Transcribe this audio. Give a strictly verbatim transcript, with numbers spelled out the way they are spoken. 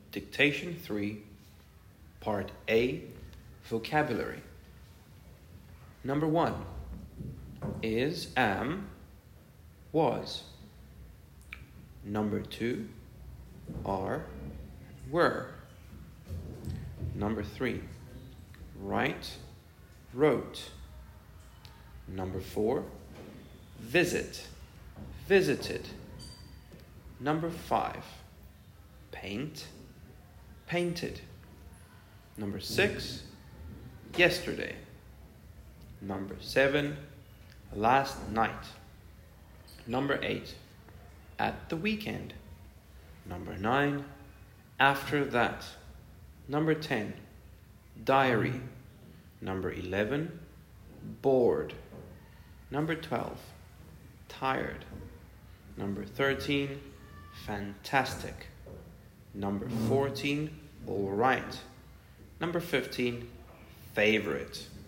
Dictation three, Part A, Vocabulary. Number one, is, am, was. Number two, are, were. Number three, write, wrote. Number four, visit, visited. Number five, paint, painted. Number six, yesterday. Number seven, last night. Number eight, at the weekend. Number nine, after that. Number ten, diary. Number eleven, bored. Number twelve, tired. Number thirteen, fantastic. Number fourteen, all right. Number fifteen, favorite.